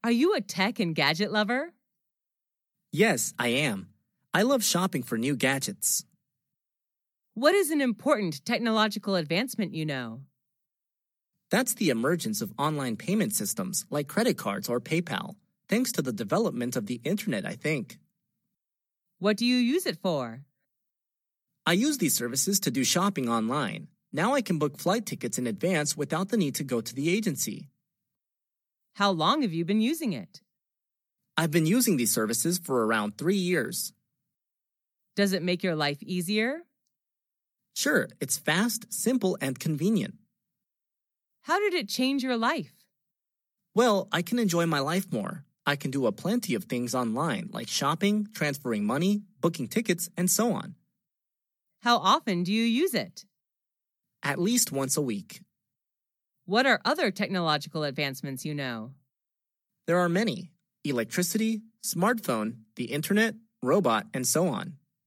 Are you a tech and gadget lover? Yes, I am. I love shopping for new gadgets. What is an important technological advancement you know? That's the emergence of online payment systems like credit cards or PayPal, thanks to the development of the internet, I think. What do you use it for? I use these services to do shopping online. Now I can book flight tickets in advance without the need to go to the agency. How long have you been using it? I've been using these services for around 3 years. Does it make your life easier? Sure, it's fast, simple, and convenient. How did it change your life? Well, I can enjoy my life more. I can do a plenty of things online, like shopping, transferring money, booking tickets, and so on. How often do you use it? At least once a week. What are other technological advancements you know? There are many: electricity, smartphone, the internet, robot, and so on.